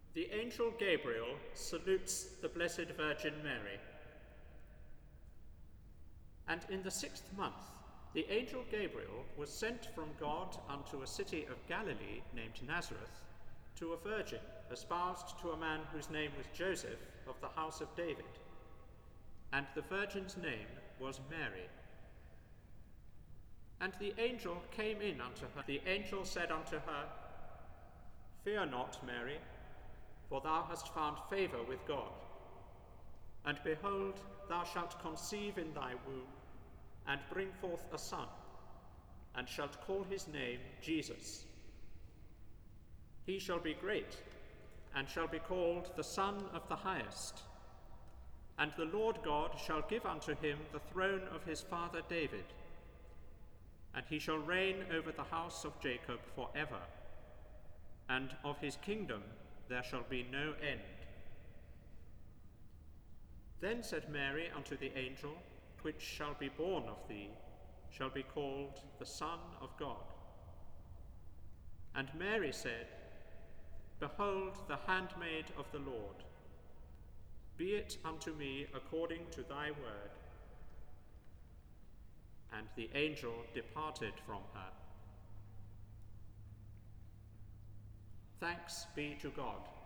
The angel Gabriel salutes the Blessed Virgin Mary. And in the 6th month, the angel Gabriel was sent from God unto a city of Galilee named Nazareth, to a virgin espoused to a man whose name was Joseph, of the house of David. And the virgin's name was Mary. And the angel came in unto her. The angel said unto her, Fear not, Mary, for thou hast found favour with God. And behold, thou shalt conceive in thy womb, and bring forth a son, and shalt call his name Jesus. He shall be great, and shall be called the Son of the Highest. And the Lord God shall give unto him the throne of his father David, and he shall reign over the house of Jacob for ever, and of his kingdom there shall be no end. Then said Mary unto the angel, Which shall be born of thee shall be called the Son of God. And Mary said, Behold, the handmaid of the Lord. Be it unto me according to thy word. And the angel departed from her. Thanks be to God.